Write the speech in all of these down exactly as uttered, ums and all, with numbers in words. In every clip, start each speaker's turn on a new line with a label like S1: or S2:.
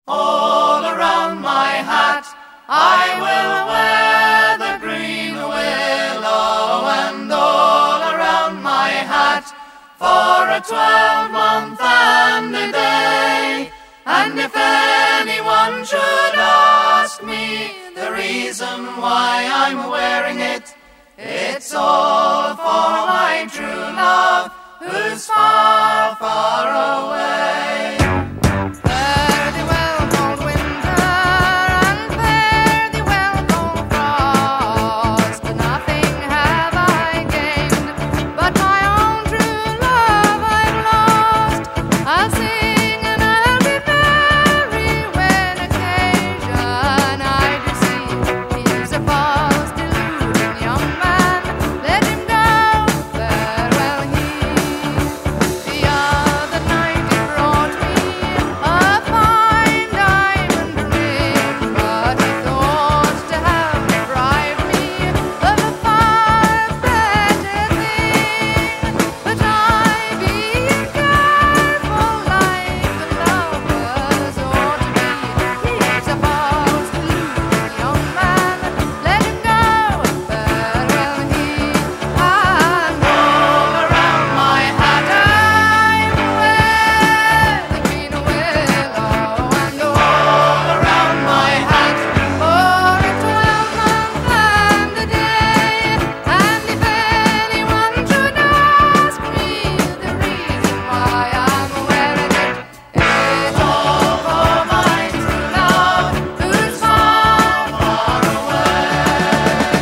S1: All around my hat I will wear the green willow, and all around my hat for a twelve-month and a day. And if anyone should ask me the reason why I'm wearing it, it's all for my true love, who's far, far away.
S2: Fare thee well, cold winter, and fare thee well, cold frost. Nothing have I gained, but my own true love I've lost. I'll sing and I'll be merry when occasion I do see. He's a false, deluding young man, let him go, farewell he. The other night he brought me a fine diamond ring, but he thought to have deprived me of a far better thing. But I, being careful like the lovers ought to be, he's a false, deluding young man, let him go, farewell he. And all around my hat I wear the green willow, and all around my hat for a twelve-month and a day. And if anyone should ask me the reason why I'm wearing it, it's all for my true love, who's far, far away.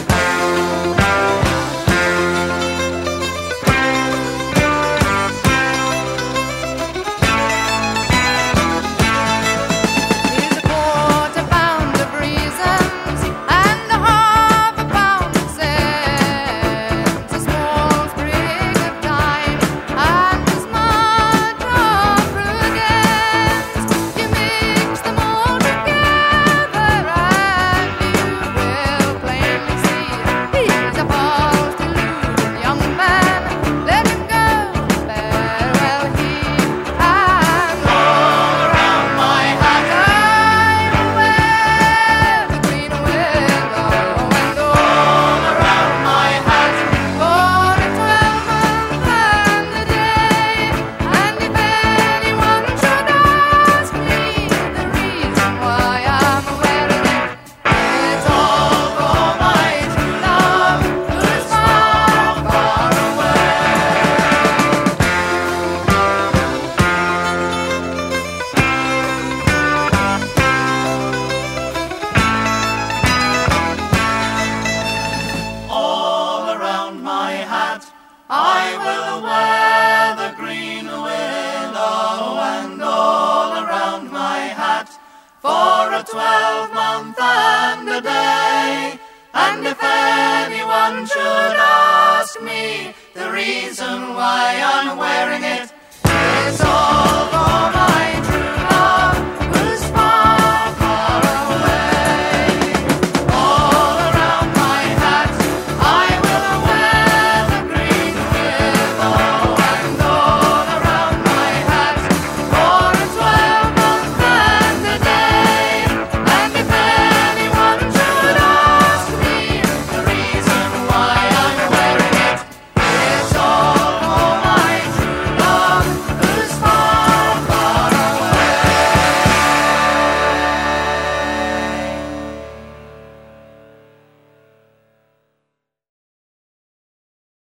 S2: Here's a quarter pound of reasons and a half a pound of sense, a small sprig of thyme and as much of prudence. You mix them all together and you will plainly see he's a false, deluded young man, let him go, farewell he. And all around my hat I wear the green willow, and all around my hat for a twelve-month and a day. And if anyone should ask me the reason why I'm wearing it, it's all for my true love, who's far, far away.
S1: All around my hat I will wear the green willow, and all around my hat for a twelve-month and a day. And if anyone should ask me the reason why I'm wearing it, it's all